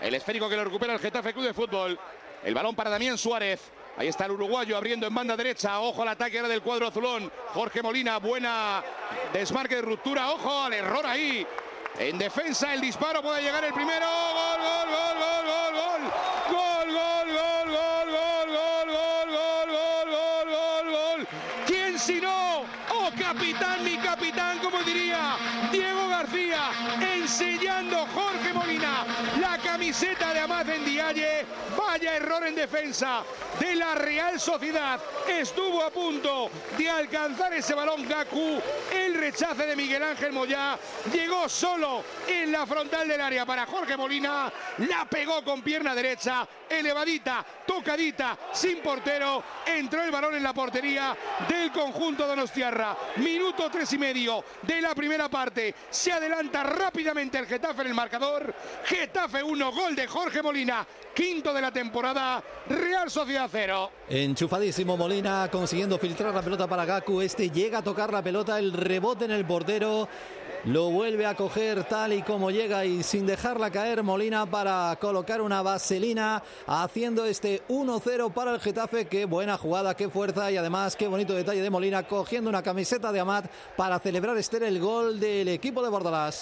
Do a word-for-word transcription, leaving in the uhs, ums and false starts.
El esférico que lo recupera el Getafe Club de Fútbol. El balón para Damián Suárez. Ahí está el uruguayo abriendo en banda derecha. Ojo al ataque ahora del cuadro azulón. Jorge Molina, buena desmarque de ruptura. Ojo al error ahí. En defensa el disparo, puede llegar el primero. Gol, gol, gol, gol, gol, gol. Gol, gol, gol, gol, gol, gol, gol, gol, gol, gol, gol. ¿Quién si no? Oh, capitán, mi capitán, como diría Diego García, enseñando Jorge Molina la camiseta de Amad Ndiaye. Vaya error en defensa de la Real Sociedad. Estuvo a punto de alcanzar ese balón Gaku. El rechace de Miguel Ángel Moyá. Llegó solo en la frontal del área para Jorge Molina. La pegó con pierna derecha. Elevadita, tocadita, sin portero. Entró el balón en la portería del conjunto donostiarra. Minuto tres y medio de la primera parte. Se adelanta rápidamente el Getafe en el marcador. Getafe uno, gol de Jorge Molina. Quinto de la temporada. Real Sociedad cero. Enchufadísimo Molina, consiguiendo filtrar la pelota para Gaku. Este llega a tocar la pelota, el rebote en el portero. Lo vuelve a coger tal y como llega y sin dejarla caer Molina para colocar una vaselina, haciendo este uno cero para el Getafe. Qué buena jugada, qué fuerza y además qué bonito detalle de Molina cogiendo una camiseta de Amat para celebrar este el gol del equipo de Bordalás.